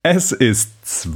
Es ist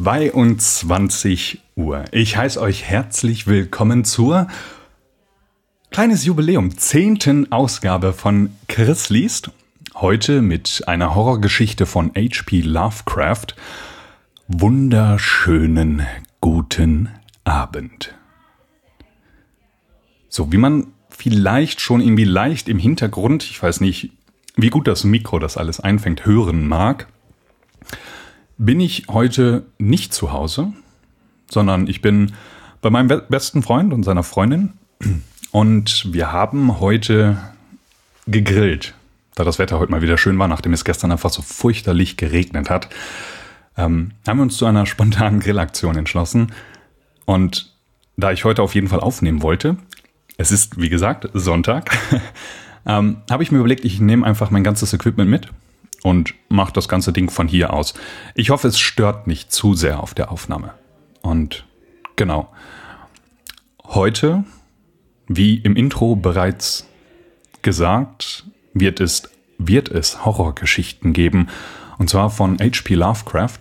22 Uhr. Ich heiße euch herzlich willkommen zur kleines Jubiläum, 10. Ausgabe von Chris liest. Heute mit einer Horrorgeschichte von H.P. Lovecraft. Wunderschönen guten Abend. So, wie man vielleicht schon irgendwie leicht im Hintergrund, ich weiß nicht, wie gut das Mikro das alles einfängt, hören mag, bin ich heute nicht zu Hause, sondern ich bin bei meinem besten Freund und seiner Freundin und wir haben heute gegrillt, da das Wetter heute mal wieder schön war, nachdem es gestern einfach so furchterlich geregnet hat, haben wir uns zu einer spontanen Grillaktion entschlossen und da ich heute auf jeden Fall aufnehmen wollte, es ist wie gesagt Sonntag, habe ich mir überlegt, ich nehme einfach mein ganzes Equipment mit und mache das ganze Ding von hier aus. Ich hoffe, es stört nicht zu sehr auf der Aufnahme. Und genau, heute, wie im Intro bereits gesagt, wird es Horrorgeschichten geben. Und zwar von H.P. Lovecraft.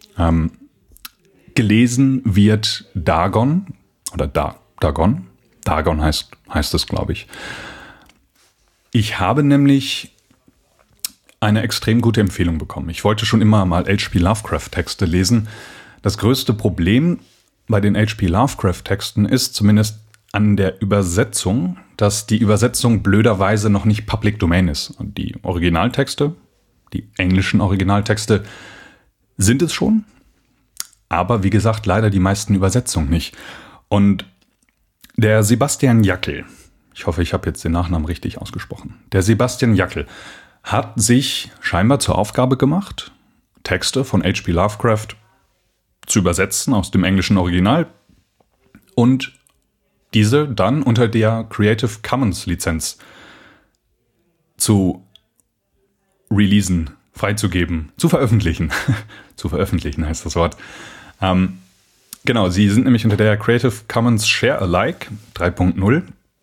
Gelesen wird Dagon, oder Dagon. Dagon heißt es, glaube ich. Ich habe nämlich eine extrem gute Empfehlung bekommen. Ich wollte schon immer mal H.P. Lovecraft-Texte lesen. Das größte Problem bei den H.P. Lovecraft-Texten ist zumindest an der Übersetzung, dass die Übersetzung blöderweise noch nicht Public Domain ist. Und die Originaltexte, die englischen Originaltexte, sind es schon. Aber wie gesagt, leider die meisten Übersetzungen nicht. Und der Sebastian Jackel, ich hoffe, ich habe jetzt den Nachnamen richtig ausgesprochen, der Sebastian Jackel hat sich scheinbar zur Aufgabe gemacht, Texte von H.P. Lovecraft zu übersetzen aus dem englischen Original und diese dann unter der Creative Commons Lizenz zu releasen, freizugeben, zu veröffentlichen. Zu veröffentlichen heißt das Wort. Genau, sie sind nämlich unter der Creative Commons Share Alike 3.0.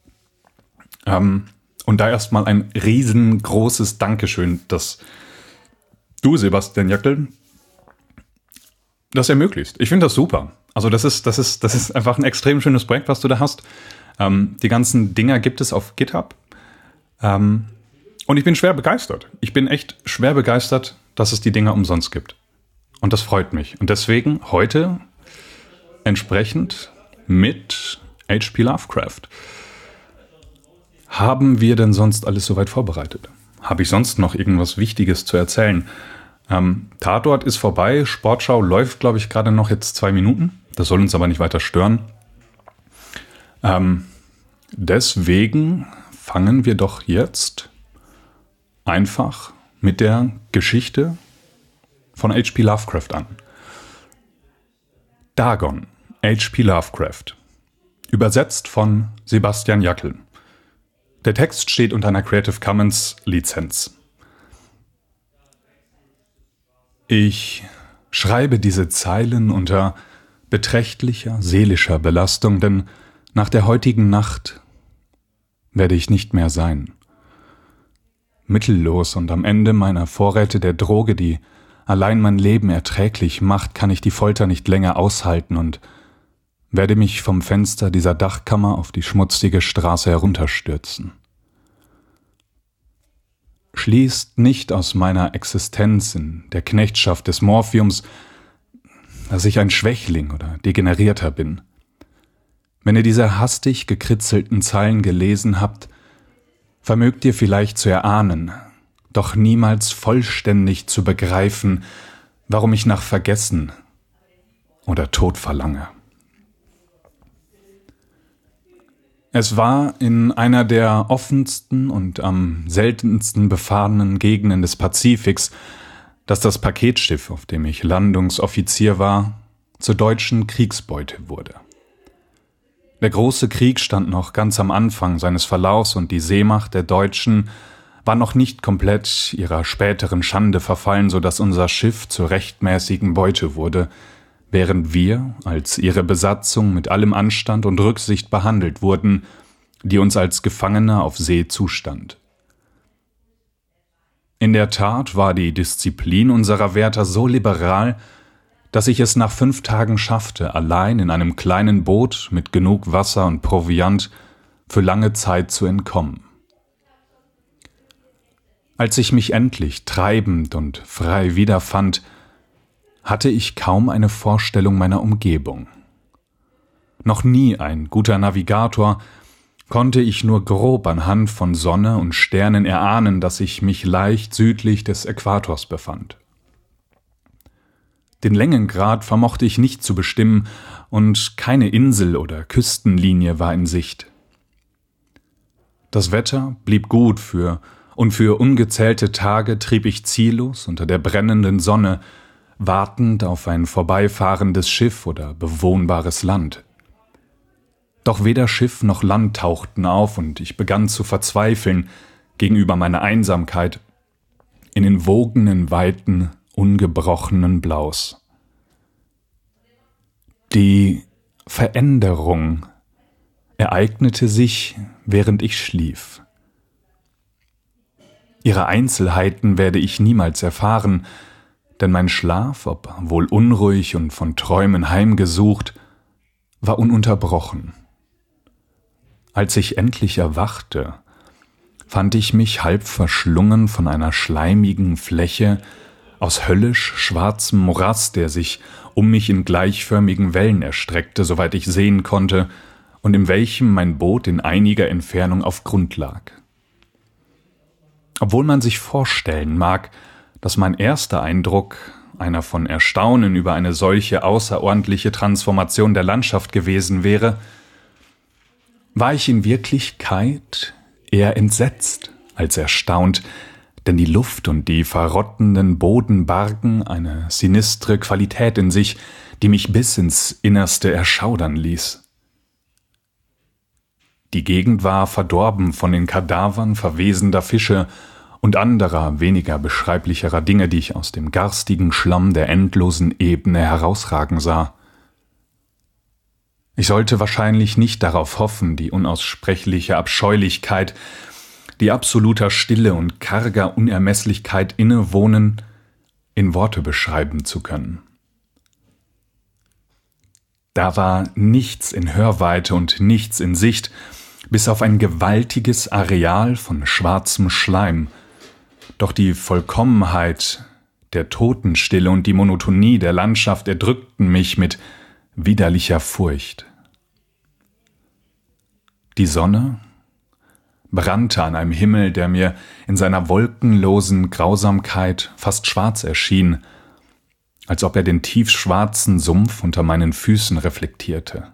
Und da erstmal ein riesengroßes Dankeschön, dass du, Sebastian Jackel, das ermöglicht. Ich finde das super. Also das ist einfach ein extrem schönes Projekt, was du da hast. Die ganzen Dinger gibt es auf GitHub. Und ich bin schwer begeistert. Ich bin echt schwer begeistert, dass es die Dinger umsonst gibt. Und das freut mich. Und deswegen heute entsprechend mit H.P. Lovecraft. Haben wir denn sonst alles soweit vorbereitet? Habe ich sonst noch irgendwas Wichtiges zu erzählen? Tatort ist vorbei. Sportschau läuft, glaube ich, gerade noch jetzt 2 Minuten. Das soll uns aber nicht weiter stören. Deswegen fangen wir doch jetzt einfach mit der Geschichte von H.P. Lovecraft an. Dagon, H.P. Lovecraft. Übersetzt von Sebastian Jackel. Der Text steht unter einer Creative Commons Lizenz. Ich schreibe diese Zeilen unter beträchtlicher seelischer Belastung, denn nach der heutigen Nacht werde ich nicht mehr sein. Mittellos und am Ende meiner Vorräte der Droge, die allein mein Leben erträglich macht, kann ich die Folter nicht länger aushalten und werde mich vom Fenster dieser Dachkammer auf die schmutzige Straße herunterstürzen. Schließt nicht aus meiner Existenz in der Knechtschaft des Morphiums, dass ich ein Schwächling oder Degenerierter bin. Wenn ihr diese hastig gekritzelten Zeilen gelesen habt, vermögt ihr vielleicht zu erahnen, doch niemals vollständig zu begreifen, warum ich nach Vergessen oder Tod verlange. Es war in einer der offensten und am seltensten befahrenen Gegenden des Pazifiks, dass das Paketschiff, auf dem ich Landungsoffizier war, zur deutschen Kriegsbeute wurde. Der große Krieg stand noch ganz am Anfang seines Verlaufs und die Seemacht der Deutschen war noch nicht komplett ihrer späteren Schande verfallen, sodass unser Schiff zur rechtmäßigen Beute wurde, während wir als ihre Besatzung mit allem Anstand und Rücksicht behandelt wurden, die uns als Gefangene auf See zustand. In der Tat war die Disziplin unserer Wärter so liberal, dass ich es nach 5 Tagen schaffte, allein in einem kleinen Boot mit genug Wasser und Proviant für lange Zeit zu entkommen. Als ich mich endlich treibend und frei wiederfand, hatte ich kaum eine Vorstellung meiner Umgebung. Noch nie ein guter Navigator, konnte ich nur grob anhand von Sonne und Sternen erahnen, dass ich mich leicht südlich des Äquators befand. Den Längengrad vermochte ich nicht zu bestimmen und keine Insel oder Küstenlinie war in Sicht. Das Wetter blieb gut und für ungezählte Tage trieb ich ziellos unter der brennenden Sonne, wartend auf ein vorbeifahrendes Schiff oder bewohnbares Land. Doch weder Schiff noch Land tauchten auf und ich begann zu verzweifeln gegenüber meiner Einsamkeit in den wogenden Weiten ungebrochenen Blaus. Die Veränderung ereignete sich, während ich schlief. Ihre Einzelheiten werde ich niemals erfahren, denn mein Schlaf, ob wohl unruhig und von Träumen heimgesucht, war ununterbrochen. Als ich endlich erwachte, fand ich mich halb verschlungen von einer schleimigen Fläche aus höllisch schwarzem Morass, der sich um mich in gleichförmigen Wellen erstreckte, soweit ich sehen konnte, und in welchem mein Boot in einiger Entfernung auf Grund lag. Obwohl man sich vorstellen mag, dass mein erster Eindruck einer von Erstaunen über eine solche außerordentliche Transformation der Landschaft gewesen wäre, war ich in Wirklichkeit eher entsetzt als erstaunt, denn die Luft und die verrottenden Boden bargen eine sinistre Qualität in sich, die mich bis ins Innerste erschaudern ließ. Die Gegend war verdorben von den Kadavern verwesender Fische und anderer, weniger beschreiblicherer Dinge, die ich aus dem garstigen Schlamm der endlosen Ebene herausragen sah. Ich sollte wahrscheinlich nicht darauf hoffen, die unaussprechliche Abscheulichkeit, die absoluter Stille und karger Unermesslichkeit innewohnen, in Worte beschreiben zu können. Da war nichts in Hörweite und nichts in Sicht, bis auf ein gewaltiges Areal von schwarzem Schleim. Doch die Vollkommenheit der Totenstille und die Monotonie der Landschaft erdrückten mich mit widerlicher Furcht. Die Sonne brannte an einem Himmel, der mir in seiner wolkenlosen Grausamkeit fast schwarz erschien, als ob er den tiefschwarzen Sumpf unter meinen Füßen reflektierte.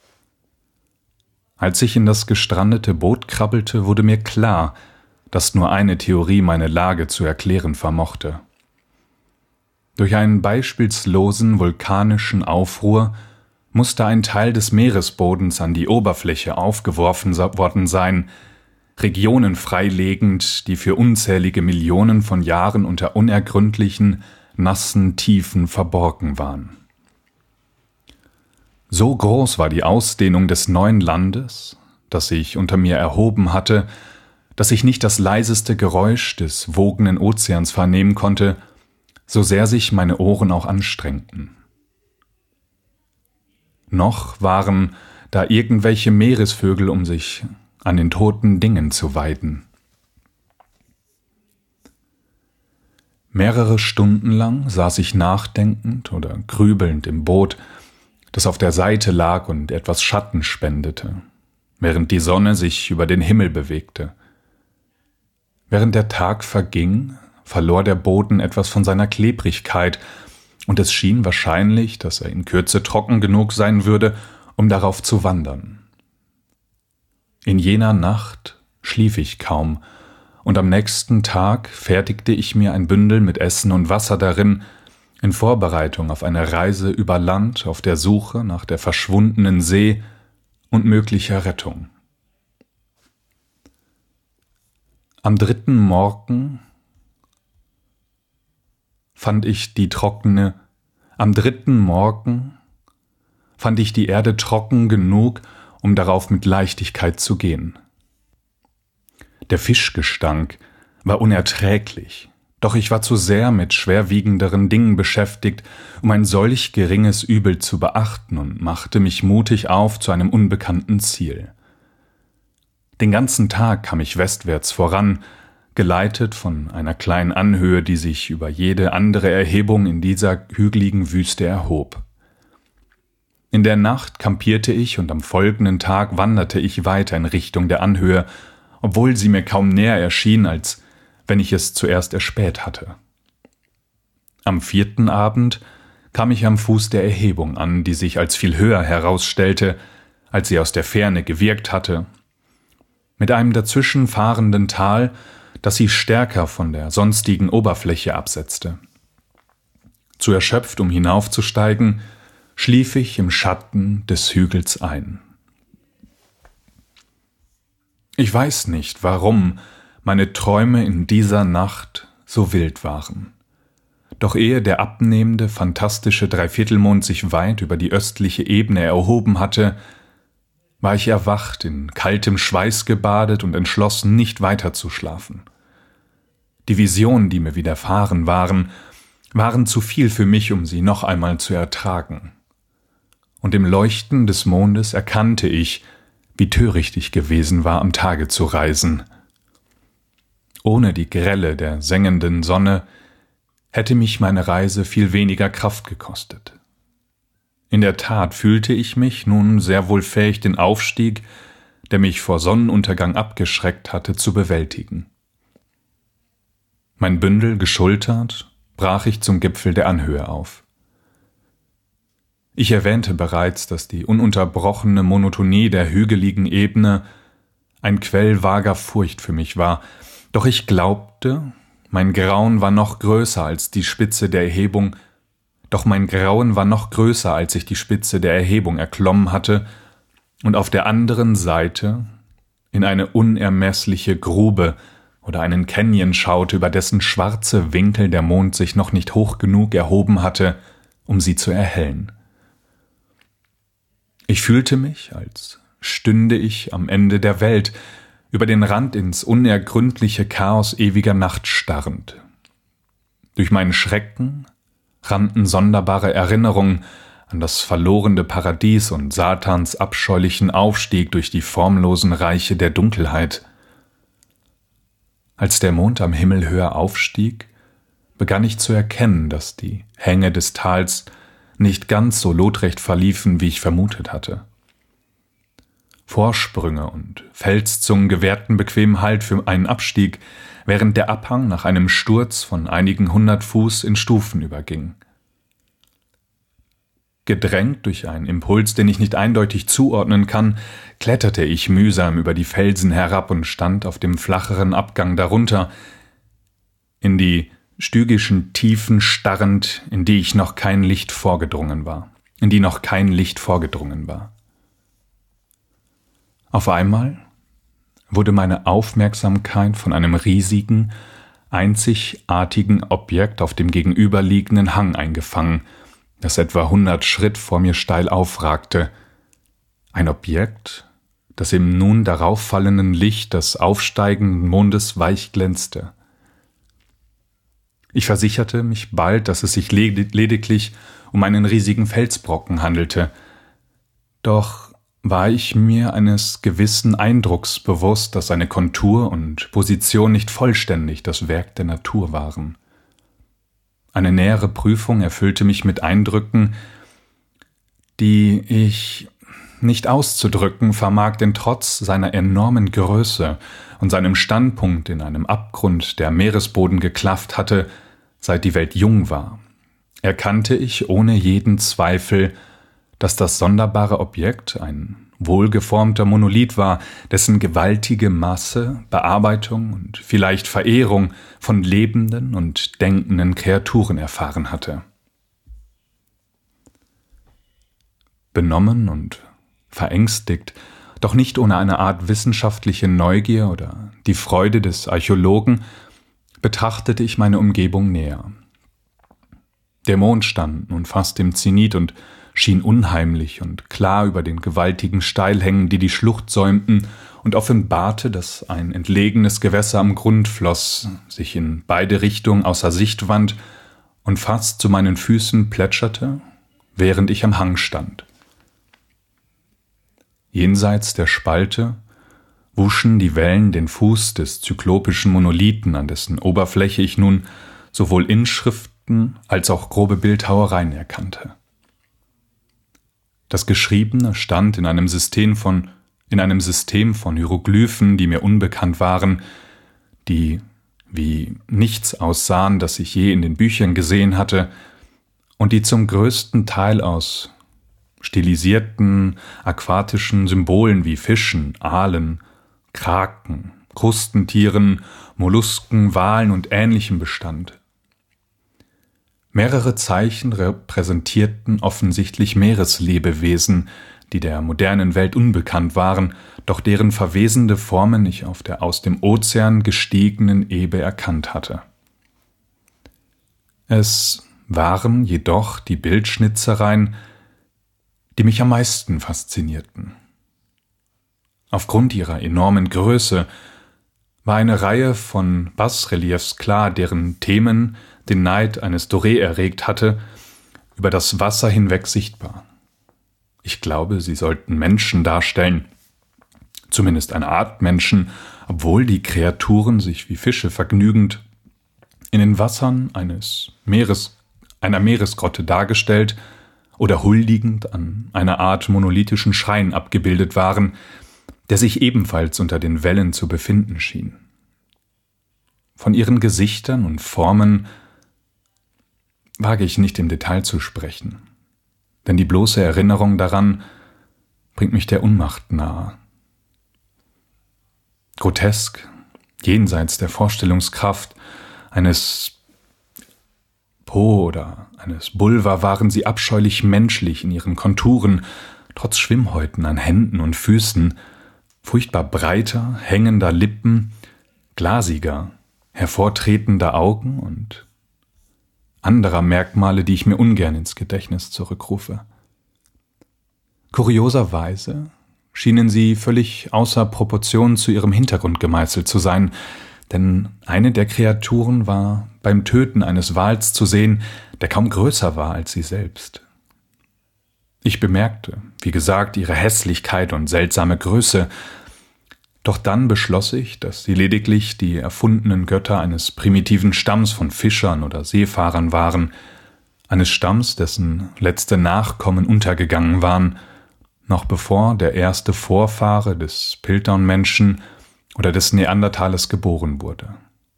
Als ich in das gestrandete Boot krabbelte, wurde mir klar, dass nur eine Theorie meine Lage zu erklären vermochte. Durch einen beispielslosen vulkanischen Aufruhr musste ein Teil des Meeresbodens an die Oberfläche aufgeworfen worden sein, Regionen freilegend, die für unzählige Millionen von Jahren unter unergründlichen, nassen Tiefen verborgen waren. So groß war die Ausdehnung des neuen Landes, das sich unter mir erhoben hatte, dass ich nicht das leiseste Geräusch des wogenden Ozeans vernehmen konnte, so sehr sich meine Ohren auch anstrengten. Noch waren da irgendwelche Meeresvögel, um sich an den toten Dingen zu weiden. Mehrere Stunden lang saß ich nachdenkend oder grübelnd im Boot, das auf der Seite lag und etwas Schatten spendete, während die Sonne sich über den Himmel bewegte. Während der Tag verging, verlor der Boden etwas von seiner Klebrigkeit, und es schien wahrscheinlich, dass er in Kürze trocken genug sein würde, um darauf zu wandern. In jener Nacht schlief ich kaum, und am nächsten Tag fertigte ich mir ein Bündel mit Essen und Wasser darin, in Vorbereitung auf eine Reise über Land auf der Suche nach der verschwundenen See und möglicher Rettung. Am 3. Morgen fand ich die Erde trocken genug, um darauf mit Leichtigkeit zu gehen. Der Fischgestank war unerträglich, Doch ich war zu sehr mit schwerwiegenderen Dingen beschäftigt, um ein solch geringes Übel zu beachten und machte mich mutig auf zu einem unbekannten Ziel. Den ganzen Tag kam ich westwärts voran, geleitet von einer kleinen Anhöhe, die sich über jede andere Erhebung in dieser hügeligen Wüste erhob. In der Nacht kampierte ich und am folgenden Tag wanderte ich weiter in Richtung der Anhöhe, obwohl sie mir kaum näher erschien, als wenn ich es zuerst erspäht hatte. Am 4. Abend kam ich am Fuß der Erhebung an, die sich als viel höher herausstellte, als sie aus der Ferne gewirkt hatte, mit einem dazwischen fahrenden Tal, das sie stärker von der sonstigen Oberfläche absetzte. Zu erschöpft, um hinaufzusteigen, schlief ich im Schatten des Hügels ein. Ich weiß nicht, warum meine Träume in dieser Nacht so wild waren. Doch ehe der abnehmende, fantastische Dreiviertelmond sich weit über die östliche Ebene erhoben hatte, war ich erwacht, in kaltem Schweiß gebadet und entschlossen, nicht weiter zu schlafen. Die Visionen, die mir widerfahren waren zu viel für mich, um sie noch einmal zu ertragen. Und im Leuchten des Mondes erkannte ich, wie töricht ich gewesen war, am Tage zu reisen. Ohne die Grelle der sengenden Sonne hätte mich meine Reise viel weniger Kraft gekostet. In der Tat fühlte ich mich nun sehr wohl fähig, den Aufstieg, der mich vor Sonnenuntergang abgeschreckt hatte, zu bewältigen. Mein Bündel geschultert, brach ich zum Gipfel der Anhöhe auf. Ich erwähnte bereits, dass die ununterbrochene Monotonie der hügeligen Ebene ein Quell vager Furcht für mich war, doch ich glaubte, mein Grauen war noch größer als die Spitze der Erhebung, als ich die Spitze der Erhebung erklommen hatte und auf der anderen Seite in eine unermessliche Grube oder einen Canyon schaute, über dessen schwarze Winkel der Mond sich noch nicht hoch genug erhoben hatte, um sie zu erhellen. Ich fühlte mich, als stünde ich am Ende der Welt, über den Rand ins unergründliche Chaos ewiger Nacht starrend. Durch meinen Schrecken rannten sonderbare Erinnerungen an das verlorene Paradies und Satans abscheulichen Aufstieg durch die formlosen Reiche der Dunkelheit. Als der Mond am Himmel höher aufstieg, begann ich zu erkennen, dass die Hänge des Tals nicht ganz so lotrecht verliefen, wie ich vermutet hatte. Vorsprünge und Felszungen gewährten bequemen Halt für einen Abstieg, während der Abhang nach einem Sturz von einigen 100 Fuß in Stufen überging. Gedrängt durch einen Impuls, den ich nicht eindeutig zuordnen kann, kletterte ich mühsam über die Felsen herab und stand auf dem flacheren Abgang darunter, in die stygischen Tiefen starrend, in die noch kein Licht vorgedrungen war. Auf einmal wurde meine Aufmerksamkeit von einem riesigen, einzigartigen Objekt auf dem gegenüberliegenden Hang eingefangen, das etwa 100 Schritt vor mir steil aufragte. Ein Objekt, das im nun darauf fallenden Licht des aufsteigenden Mondes weich glänzte. Ich versicherte mich bald, dass es sich lediglich um einen riesigen Felsbrocken handelte, doch war ich mir eines gewissen Eindrucks bewusst, dass seine Kontur und Position nicht vollständig das Werk der Natur waren. Eine nähere Prüfung erfüllte mich mit Eindrücken, die ich nicht auszudrücken vermag, denn trotz seiner enormen Größe und seinem Standpunkt in einem Abgrund, der Meeresboden geklafft hatte, seit die Welt jung war, erkannte ich ohne jeden Zweifel, dass das sonderbare Objekt ein wohlgeformter Monolith war, dessen gewaltige Masse, Bearbeitung und vielleicht Verehrung von lebenden und denkenden Kreaturen erfahren hatte. Benommen und verängstigt, doch nicht ohne eine Art wissenschaftliche Neugier oder die Freude des Archäologen, betrachtete ich meine Umgebung näher. Der Mond stand nun fast im Zenit und schien unheimlich und klar über den gewaltigen Steilhängen, die die Schlucht säumten und offenbarte, dass ein entlegenes Gewässer am Grund floss, sich in beide Richtungen außer Sicht wand und fast zu meinen Füßen plätscherte, während ich am Hang stand. Jenseits der Spalte wuschen die Wellen den Fuß des zyklopischen Monolithen, an dessen Oberfläche ich nun sowohl Inschriften als auch grobe Bildhauereien erkannte. Das Geschriebene stand in einem System von Hieroglyphen, die mir unbekannt waren, die wie nichts aussahen, das ich je in den Büchern gesehen hatte, und die zum größten Teil aus stilisierten, aquatischen Symbolen wie Fischen, Aalen, Kraken, Krustentieren, Mollusken, Walen und Ähnlichem bestand. Mehrere Zeichen repräsentierten offensichtlich Meereslebewesen, die der modernen Welt unbekannt waren, doch deren verwesende Formen ich auf der aus dem Ozean gestiegenen Ebbe erkannt hatte. Es waren jedoch die Bildschnitzereien, die mich am meisten faszinierten. Aufgrund ihrer enormen Größe war eine Reihe von Basreliefs klar, deren Themen den Neid eines Doré erregt hatte, über das Wasser hinweg sichtbar. Ich glaube, sie sollten Menschen darstellen, zumindest eine Art Menschen, obwohl die Kreaturen sich wie Fische vergnügend in den Wassern einer Meeresgrotte dargestellt oder huldigend an einer Art monolithischen Schrein abgebildet waren, der sich ebenfalls unter den Wellen zu befinden schien. Von ihren Gesichtern und Formen wage ich nicht im Detail zu sprechen, denn die bloße Erinnerung daran bringt mich der Unmacht nahe. Grotesk, jenseits der Vorstellungskraft eines Po oder eines Bulwer waren sie abscheulich menschlich in ihren Konturen, trotz Schwimmhäuten an Händen und Füßen, furchtbar breiter, hängender Lippen, glasiger, hervortretender Augen und anderer Merkmale, die ich mir ungern ins Gedächtnis zurückrufe. Kurioserweise schienen sie völlig außer Proportion zu ihrem Hintergrund gemeißelt zu sein, denn eine der Kreaturen war beim Töten eines Wals zu sehen, der kaum größer war als sie selbst. Ich bemerkte, wie gesagt, ihre Hässlichkeit und seltsame Größe, doch dann beschloss ich, dass sie lediglich die erfundenen Götter eines primitiven Stamms von Fischern oder Seefahrern waren, eines Stamms, dessen letzte Nachkommen untergegangen waren, noch bevor der erste Vorfahre des Piltdown-Menschen oder des Neandertalers geboren wurde.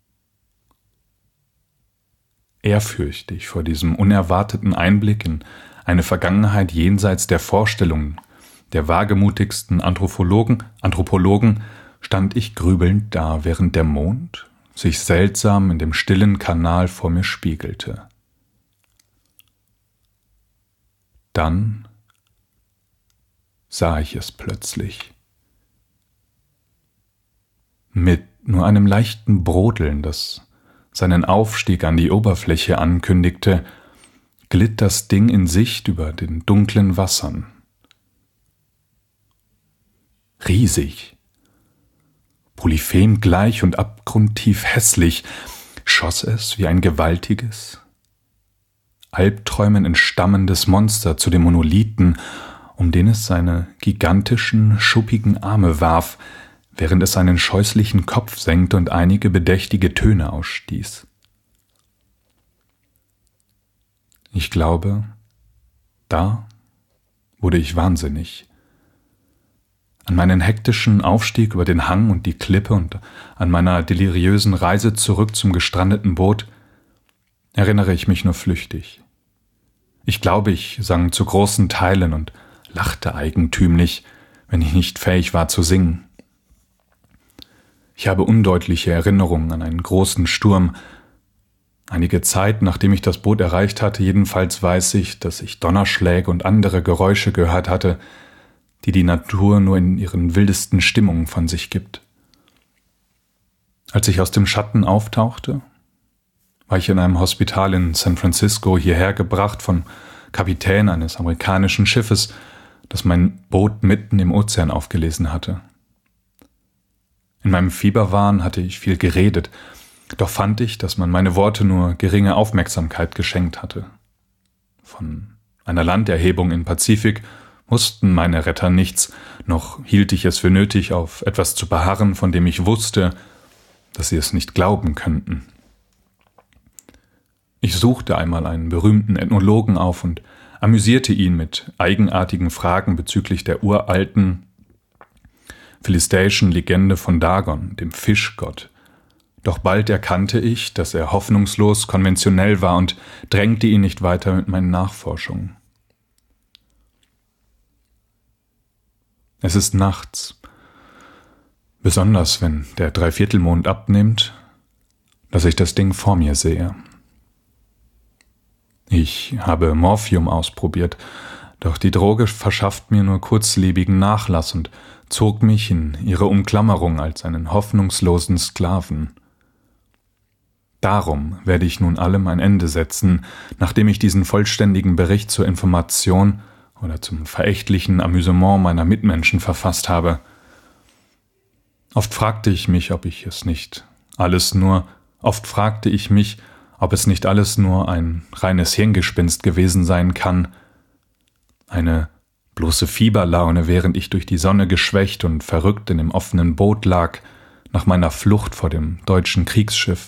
Ehrfürchtig vor diesem unerwarteten Einblick in eine Vergangenheit jenseits der Vorstellungen der wagemutigsten Anthropologen stand ich grübelnd da, während der Mond sich seltsam in dem stillen Kanal vor mir spiegelte. Dann sah ich es plötzlich. Mit nur einem leichten Brodeln, das seinen Aufstieg an die Oberfläche ankündigte, glitt das Ding in Sicht über den dunklen Wassern. Riesig, polyphem-gleich und abgrundtief hässlich, schoss es wie ein gewaltiges, Albträumen entstammendes Monster zu dem Monolithen, um den es seine gigantischen, schuppigen Arme warf, während es seinen scheußlichen Kopf senkte und einige bedächtige Töne ausstieß. Ich glaube, da wurde ich wahnsinnig. An meinen hektischen Aufstieg über den Hang und die Klippe und an meiner deliriösen Reise zurück zum gestrandeten Boot erinnere ich mich nur flüchtig. Ich glaube, ich sang zu großen Teilen und lachte eigentümlich, wenn ich nicht fähig war zu singen. Ich habe undeutliche Erinnerungen an einen großen Sturm. Einige Zeit, nachdem ich das Boot erreicht hatte, jedenfalls weiß ich, dass ich Donnerschläge und andere Geräusche gehört hatte, die die Natur nur in ihren wildesten Stimmungen von sich gibt. Als ich aus dem Schatten auftauchte, war ich in einem Hospital in San Francisco hierher gebracht vom Kapitän eines amerikanischen Schiffes, das mein Boot mitten im Ozean aufgelesen hatte. In meinem Fieberwahn hatte ich viel geredet, doch fand ich, dass man meine Worte nur geringe Aufmerksamkeit geschenkt hatte. Von einer Landerhebung im Pazifik wussten meine Retter nichts, noch hielt ich es für nötig, auf etwas zu beharren, von dem ich wusste, dass sie es nicht glauben könnten. Ich suchte einmal einen berühmten Ethnologen auf und amüsierte ihn mit eigenartigen Fragen bezüglich der uralten philistäischen Legende von Dagon, dem Fischgott. Doch bald erkannte ich, dass er hoffnungslos konventionell war und drängte ihn nicht weiter mit meinen Nachforschungen. Es ist nachts, besonders wenn der Dreiviertelmond abnimmt, dass ich das Ding vor mir sehe. Ich habe Morphium ausprobiert, doch die Droge verschafft mir nur kurzlebigen Nachlass und zog mich in ihre Umklammerung als einen hoffnungslosen Sklaven. Darum werde ich nun allem ein Ende setzen, nachdem ich diesen vollständigen Bericht zur Information oder zum verächtlichen Amüsement meiner Mitmenschen verfasst habe. Oft fragte ich mich, ob es nicht alles nur ein reines Hirngespinst gewesen sein kann, eine bloße Fieberlaune, während ich durch die Sonne geschwächt und verrückt in dem offenen Boot lag, nach meiner Flucht vor dem deutschen Kriegsschiff.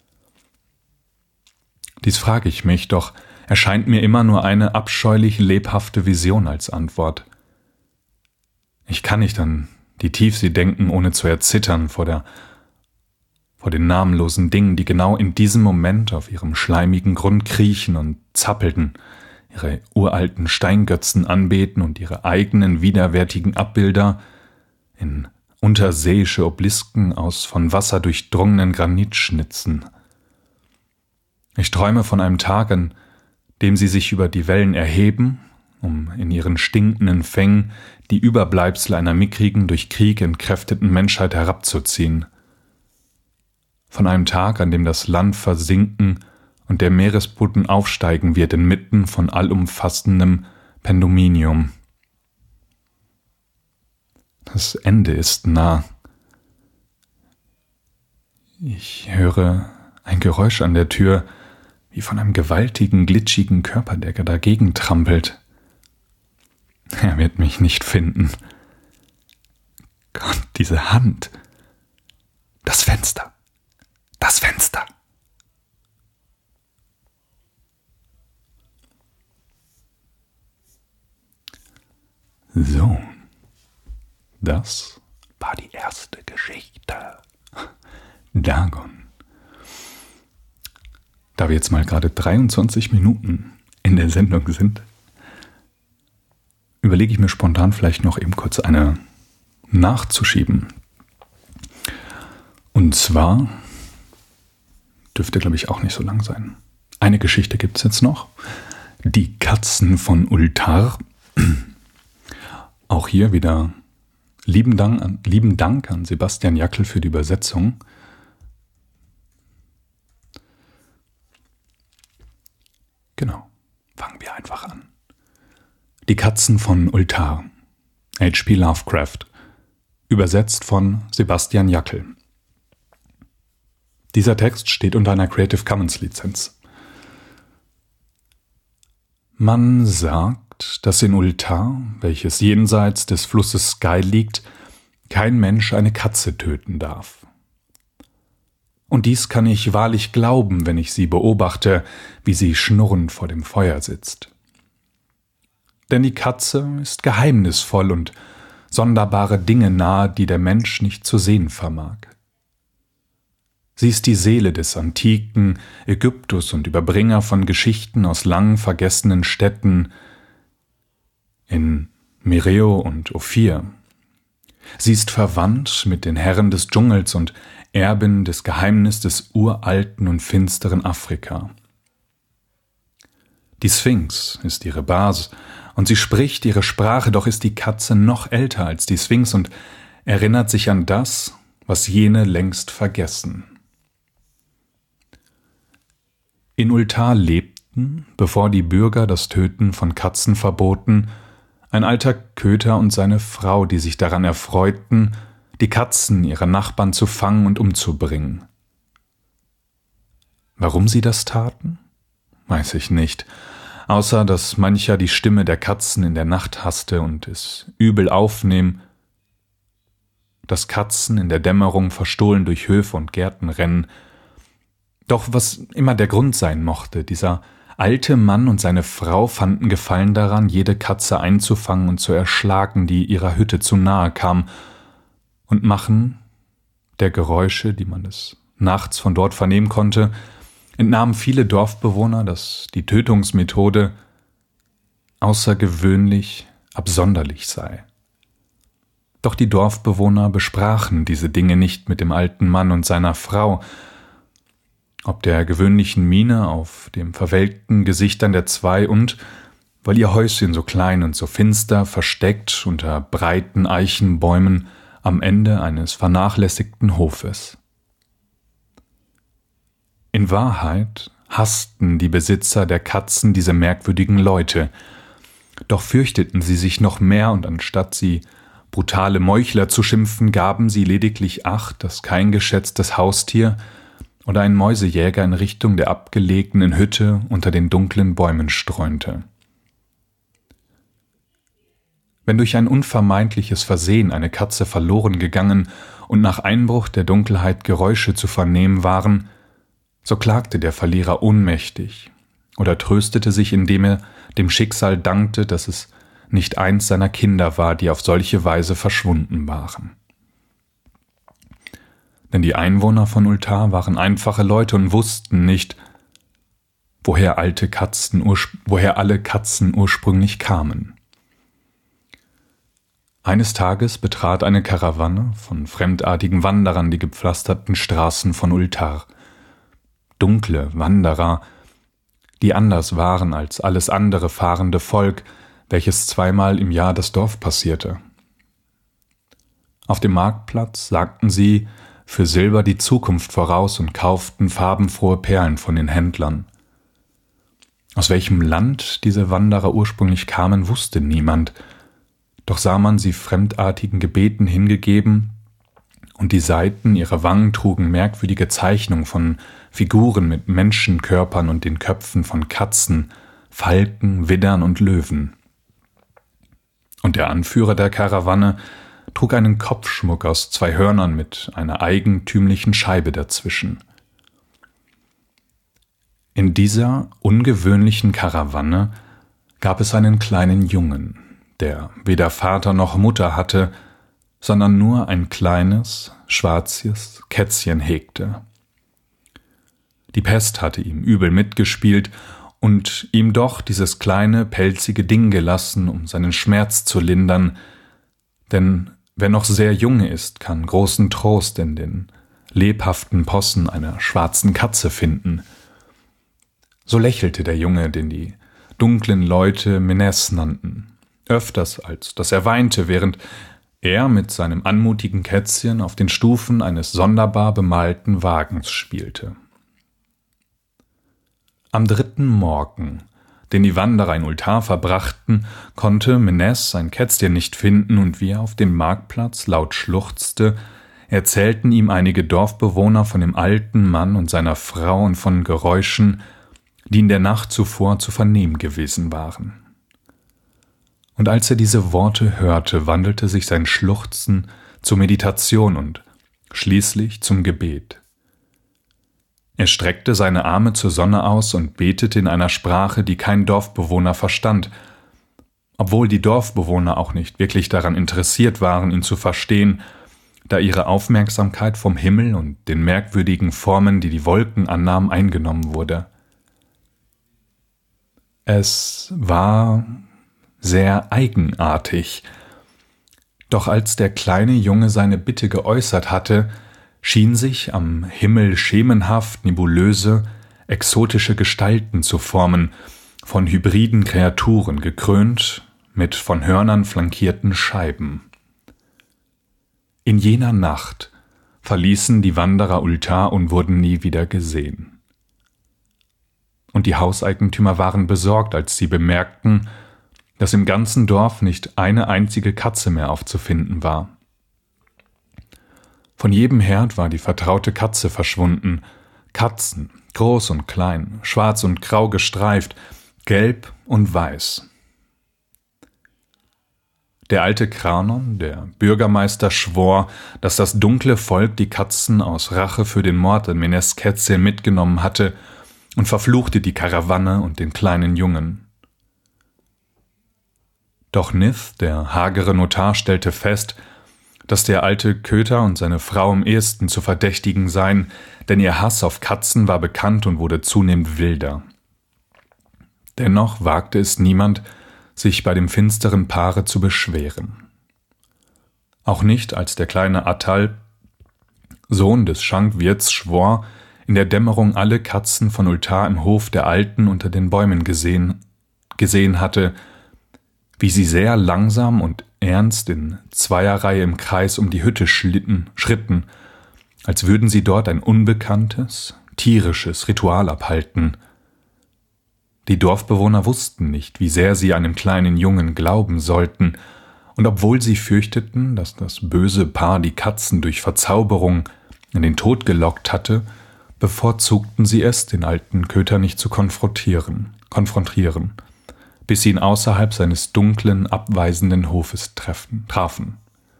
Dies frage ich mich, doch erscheint mir immer nur eine abscheulich lebhafte Vision als Antwort. Ich kann nicht an die Tiefsee denken, ohne zu erzittern vor den namenlosen Dingen, die genau in diesem Moment auf ihrem schleimigen Grund kriechen und zappelten, ihre uralten Steingötzen anbeten und ihre eigenen widerwärtigen Abbilder in unterseeische Obelisken aus von Wasser durchdrungenen Granit schnitzen. Ich träume von einem Tag, an dem sie sich über die Wellen erheben, um in ihren stinkenden Fängen die Überbleibsel einer mickrigen, durch Krieg entkräfteten Menschheit herabzuziehen. Von einem Tag, an dem das Land versinken und der Meeresboden aufsteigen wird inmitten von allumfassendem Pendominium. Das Ende ist nah. Ich höre ein Geräusch an der Tür, wie von einem gewaltigen, glitschigen Körper, der dagegen trampelt. Er wird mich nicht finden. Gott, diese Hand. Das Fenster. Das Fenster. So, das war die erste Geschichte. Dagon. Da wir jetzt mal gerade 23 Minuten in der Sendung sind, überlege ich mir spontan vielleicht noch eben kurz eine nachzuschieben. Und zwar dürfte, glaube ich, auch nicht so lang sein. Eine Geschichte gibt es jetzt noch. Die Katzen von Ulthar. Auch hier wieder lieben Dank an Sebastian Jackel für die Übersetzung. Genau, fangen wir einfach an. Die Katzen von Ulthar. H.P. Lovecraft. Übersetzt von Sebastian Jackel. Dieser Text steht unter einer Creative Commons Lizenz. Man sagt, dass in Ulthar, welches jenseits des Flusses Sky liegt, kein Mensch eine Katze töten darf. Und dies kann ich wahrlich glauben, wenn ich sie beobachte, wie sie schnurrend vor dem Feuer sitzt. Denn die Katze ist geheimnisvoll und sonderbare Dinge nahe, die der Mensch nicht zu sehen vermag. Sie ist die Seele des antiken Ägyptus und Überbringer von Geschichten aus lang vergessenen Städten in Mireo und Ophir. Sie ist verwandt mit den Herren des Dschungels und Erbin des Geheimnisses des uralten und finsteren Afrika. Die Sphinx ist ihre Basis und sie spricht ihre Sprache, doch ist die Katze noch älter als die Sphinx und erinnert sich an das, was jene längst vergessen. In Ulthar lebten, bevor die Bürger das Töten von Katzen verboten, ein alter Köter und seine Frau, die sich daran erfreuten, die Katzen ihrer Nachbarn zu fangen und umzubringen. Warum sie das taten? Weiß ich nicht, außer dass mancher die Stimme der Katzen in der Nacht hasste und es übel aufnehmen, dass Katzen in der Dämmerung verstohlen durch Höfe und Gärten rennen. Doch was immer der Grund sein mochte, dieser alte Mann und seine Frau fanden Gefallen daran, jede Katze einzufangen und zu erschlagen, die ihrer Hütte zu nahe kam, und machen der Geräusche, die man des Nachts von dort vernehmen konnte, entnahmen viele Dorfbewohner, dass die Tötungsmethode außergewöhnlich absonderlich sei. Doch die Dorfbewohner besprachen diese Dinge nicht mit dem alten Mann und seiner Frau. Ob der gewöhnlichen Miene auf dem verwelkten Gesichtern der zwei und, weil ihr Häuschen so klein und so finster versteckt unter breiten Eichenbäumen am Ende eines vernachlässigten Hofes. In Wahrheit hassten die Besitzer der Katzen diese merkwürdigen Leute, doch fürchteten sie sich noch mehr und anstatt sie brutale Meuchler zu schimpfen, gaben sie lediglich Acht, dass kein geschätztes Haustier oder ein Mäusejäger in Richtung der abgelegenen Hütte unter den dunklen Bäumen streunte. Wenn durch ein unvermeidliches Versehen eine Katze verloren gegangen und nach Einbruch der Dunkelheit Geräusche zu vernehmen waren, so klagte der Verlierer ohnmächtig oder tröstete sich, indem er dem Schicksal dankte, dass es nicht eins seiner Kinder war, die auf solche Weise verschwunden waren. Denn die Einwohner von Ultar waren einfache Leute und wussten nicht, woher alle Katzen ursprünglich kamen. Eines Tages betrat eine Karawane von fremdartigen Wanderern die gepflasterten Straßen von Ultar. Dunkle Wanderer, die anders waren als alles andere fahrende Volk, welches zweimal im Jahr das Dorf passierte. Auf dem Marktplatz sagten sie für Silber die Zukunft voraus und kauften farbenfrohe Perlen von den Händlern. Aus welchem Land diese Wanderer ursprünglich kamen, wusste niemand, doch sah man sie fremdartigen Gebeten hingegeben, und die Seiten ihrer Wangen trugen merkwürdige Zeichnungen von Figuren mit Menschenkörpern und den Köpfen von Katzen, Falken, Widdern und Löwen. Und der Anführer der Karawane trug einen Kopfschmuck aus 2 Hörnern mit einer eigentümlichen Scheibe dazwischen. In dieser ungewöhnlichen Karawane gab es einen kleinen Jungen, der weder Vater noch Mutter hatte, sondern nur ein kleines, schwarzes Kätzchen hegte. Die Pest hatte ihm übel mitgespielt und ihm doch dieses kleine, pelzige Ding gelassen, um seinen Schmerz zu lindern, denn wer noch sehr jung ist, kann großen Trost in den lebhaften Possen einer schwarzen Katze finden. So lächelte der Junge, den die dunklen Leute Ménès nannten, öfters als dass er weinte, während er mit seinem anmutigen Kätzchen auf den Stufen eines sonderbar bemalten Wagens spielte. Am 3. Morgen, den die Wanderer in Ultar verbrachten, konnte Ménès sein Kätzchen nicht finden, und wie er auf dem Marktplatz laut schluchzte, erzählten ihm einige Dorfbewohner von dem alten Mann und seiner Frau und von Geräuschen, die in der Nacht zuvor zu vernehmen gewesen waren. Und als er diese Worte hörte, wandelte sich sein Schluchzen zur Meditation und schließlich zum Gebet. Er streckte seine Arme zur Sonne aus und betete in einer Sprache, die kein Dorfbewohner verstand, obwohl die Dorfbewohner auch nicht wirklich daran interessiert waren, ihn zu verstehen, da ihre Aufmerksamkeit vom Himmel und den merkwürdigen Formen, die die Wolken annahmen, eingenommen wurde. Es war sehr eigenartig. Doch als der kleine Junge seine Bitte geäußert hatte, schien sich am Himmel schemenhaft nebulöse, exotische Gestalten zu formen, von hybriden Kreaturen gekrönt, mit von Hörnern flankierten Scheiben. In jener Nacht verließen die Wanderer Ultar und wurden nie wieder gesehen. Und die Hauseigentümer waren besorgt, als sie bemerkten, dass im ganzen Dorf nicht eine einzige Katze mehr aufzufinden war. Von jedem Herd war die vertraute Katze verschwunden. Katzen, groß und klein, schwarz und grau gestreift, gelb und weiß. Der alte Kranon, der Bürgermeister, schwor, dass das dunkle Volk die Katzen aus Rache für den Mord an Ménez Ketzel mitgenommen hatte und verfluchte die Karawanne und den kleinen Jungen. Doch Nith, der hagere Notar, stellte fest, dass der alte Köter und seine Frau am ehesten zu verdächtigen seien, denn ihr Hass auf Katzen war bekannt und wurde zunehmend wilder. Dennoch wagte es niemand, sich bei dem finsteren Paare zu beschweren. Auch nicht, als der kleine Attal, Sohn des Schankwirts, schwor, in der Dämmerung alle Katzen von Ultar im Hof der Alten unter den Bäumen gesehen hatte, wie sie sehr langsam und ernst in Zweierreihe im Kreis um die Hütte schritten, als würden sie dort ein unbekanntes, tierisches Ritual abhalten. Die Dorfbewohner wussten nicht, wie sehr sie einem kleinen Jungen glauben sollten, und obwohl sie fürchteten, dass das böse Paar die Katzen durch Verzauberung in den Tod gelockt hatte, bevorzugten sie es, den alten Köter nicht zu konfrontieren, bis sie ihn außerhalb seines dunklen, abweisenden Hofes trafen.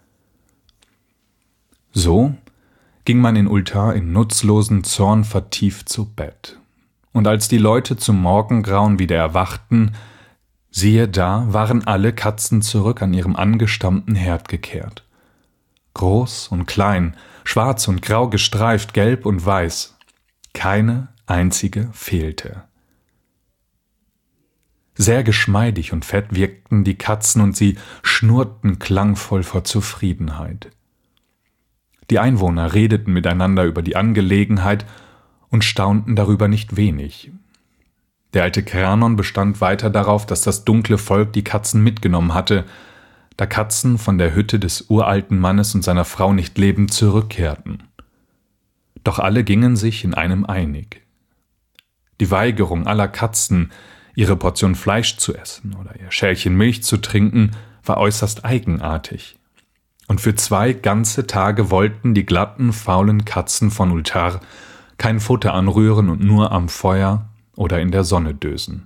So ging man in Ultar in nutzlosen Zorn vertieft zu Bett. Und als die Leute zum Morgengrauen wieder erwachten, siehe da, waren alle Katzen zurück an ihrem angestammten Herd gekehrt. Groß und klein, schwarz und grau gestreift, gelb und weiß. Keine einzige fehlte. Sehr geschmeidig und fett wirkten die Katzen und sie schnurrten klangvoll vor Zufriedenheit. Die Einwohner redeten miteinander über die Angelegenheit und staunten darüber nicht wenig. Der alte Kranon bestand weiter darauf, dass das dunkle Volk die Katzen mitgenommen hatte, da Katzen von der Hütte des uralten Mannes und seiner Frau nicht lebend zurückkehrten. Doch alle gingen sich in einem einig. Die Weigerung aller Katzen, ihre Portion Fleisch zu essen oder ihr Schälchen Milch zu trinken, war äußerst eigenartig. Und für 2 ganze Tage wollten die glatten, faulen Katzen von Ultar kein Futter anrühren und nur am Feuer oder in der Sonne dösen.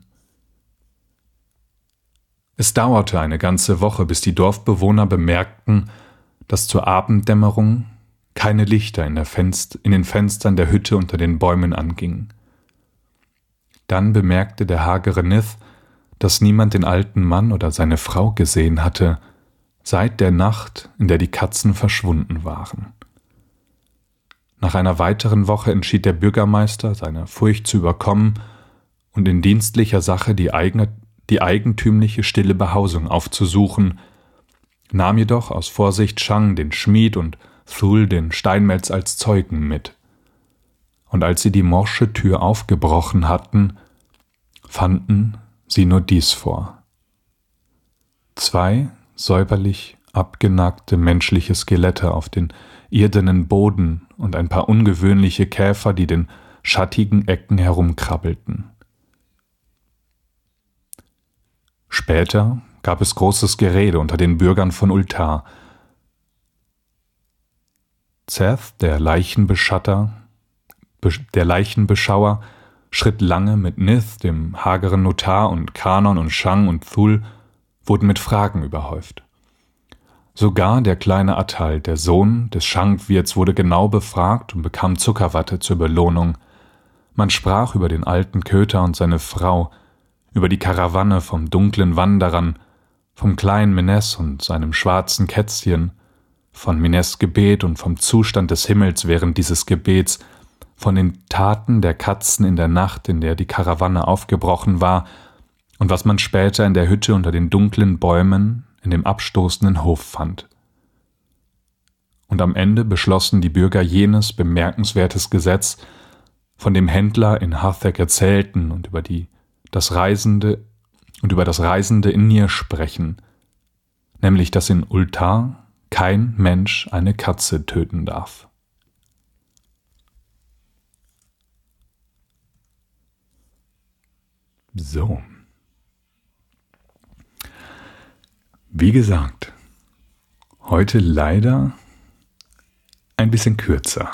Es dauerte eine ganze Woche, bis die Dorfbewohner bemerkten, dass zur Abenddämmerung keine Lichter in den Fenstern der Hütte unter den Bäumen angingen. Dann bemerkte der hagere Nith, dass niemand den alten Mann oder seine Frau gesehen hatte, seit der Nacht, in der die Katzen verschwunden waren. Nach einer weiteren Woche entschied der Bürgermeister, seine Furcht zu überkommen und in dienstlicher Sache die eigentümliche stille Behausung aufzusuchen, nahm jedoch aus Vorsicht Shang den Schmied und Thul den Steinmetz als Zeugen mit. Und als sie die morsche Tür aufgebrochen hatten, fanden sie nur dies vor: 2 säuberlich abgenagte menschliche Skelette auf den irdenen Boden und ein paar ungewöhnliche Käfer, die den schattigen Ecken herumkrabbelten. Später gab es großes Gerede unter den Bürgern von Ultar. Seth, der Leichenbeschauer, schritt lange mit Nith, dem hageren Notar, und Kranon und Shang und Thul wurden mit Fragen überhäuft. Sogar der kleine Attal, der Sohn des Schankwirts, wurde genau befragt und bekam Zuckerwatte zur Belohnung. Man sprach über den alten Köter und seine Frau, über die Karawanne vom dunklen Wanderern, vom kleinen Ménez und seinem schwarzen Kätzchen, von Ménez' Gebet und vom Zustand des Himmels während dieses Gebets, von den Taten der Katzen in der Nacht, in der die Karawanne aufgebrochen war, und was man später in der Hütte unter den dunklen Bäumen in dem abstoßenden Hof fand. Und am Ende beschlossen die Bürger jenes bemerkenswertes Gesetz, von dem Händler in Hathek erzählten und über das Reisende in Nir sprechen, nämlich dass in Ultar kein Mensch eine Katze töten darf. So. Wie gesagt, heute leider ein bisschen kürzer.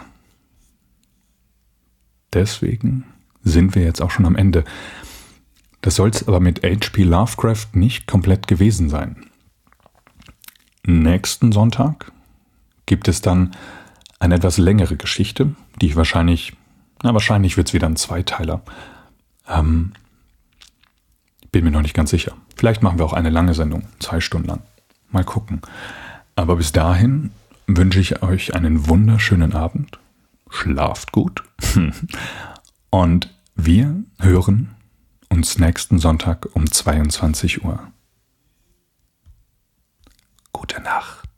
Deswegen sind wir jetzt auch schon am Ende. Das soll es aber mit H.P. Lovecraft nicht komplett gewesen sein. Nächsten Sonntag gibt es dann eine etwas längere Geschichte, die ich wahrscheinlich wird es wieder ein Zweiteiler. Bin mir noch nicht ganz sicher. Vielleicht machen wir auch eine lange Sendung, 2 Stunden lang. Mal gucken. Aber bis dahin wünsche ich euch einen wunderschönen Abend. Schlaft gut. Und wir hören uns nächsten Sonntag um 22 Uhr. Gute Nacht.